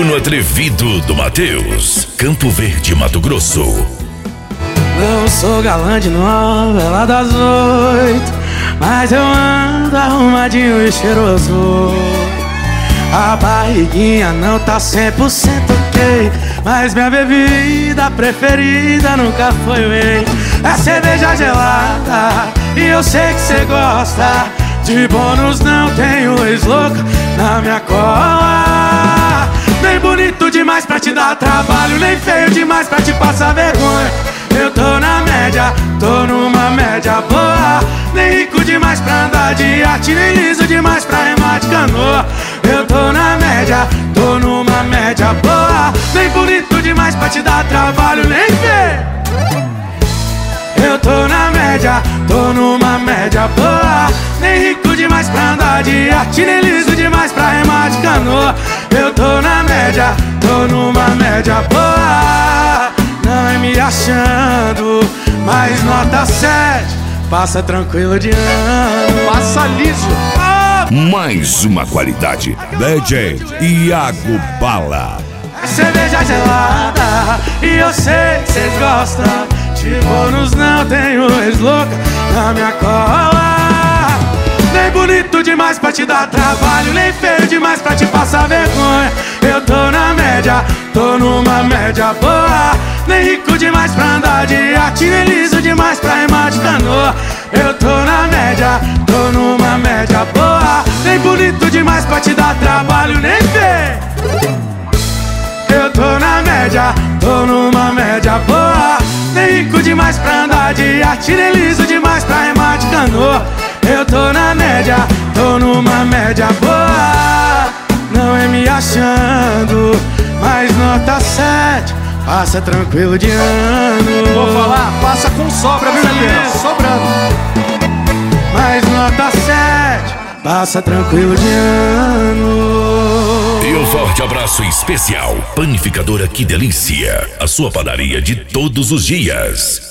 aluno atrevido do Mateus, Campo Verde, Mato Grosso. Não sou galã de novela das 8, mas eu ando arrumadinho e cheiroso. A barriguinha não tá 100% ok, mas minha bebida preferida nunca foi whey. É cerveja gelada e eu sei que cê gosta. De bônus não tenho ex-louca na minha cola. Nem bonito demais pra te dar trabalho, nem feio demais pra te passar vergonha. Eu tô na média, tô numa média boa. Nem rico demais pra andar de iate, nem liso demais pra remar de canoa. Eu tô na média, tô numa média boa. Nem bonito demais pra te dar trabalho, nem feio. Eu tô na média, tô numa média boa. Nem rico demais pra andar de iate, nem liso demais pra remar de canoa. Eu tô na média, tô numa média boa. Não é me achando, mas nota 7. Passa tranquilo de ano, passa liso. Mais uma qualidade, DJ Iago Bala. É cerveja gelada e eu sei que cês gostam. De bônus não tenho ex-louca na minha cola. Nem bonito demais pra te dar trabalho, nem feio demais pra te passar vergonha. Eu tô na média, tô numa média boa. Nem rico demais pra andar de iate, nem liso demais pra remar de canoa. Eu tô na média, tô numa média boa. Nem bonito demais pra te dar trabalho, nem feio. Eu tô na média, tô numa média boa. Nem rico demais pra andar de iate, nem liso demais pra remar de canoa. Eu tô na média, tô numa média boa. Não é me achando, mas nota 7. Passa tranquilo de ano. Vou falar, passa com sobra, viu, Elias? Sobrando. Mas nota 7. Passa tranquilo de ano. E um forte abraço especial, Panificadora Que Delícia, a sua padaria de todos os dias.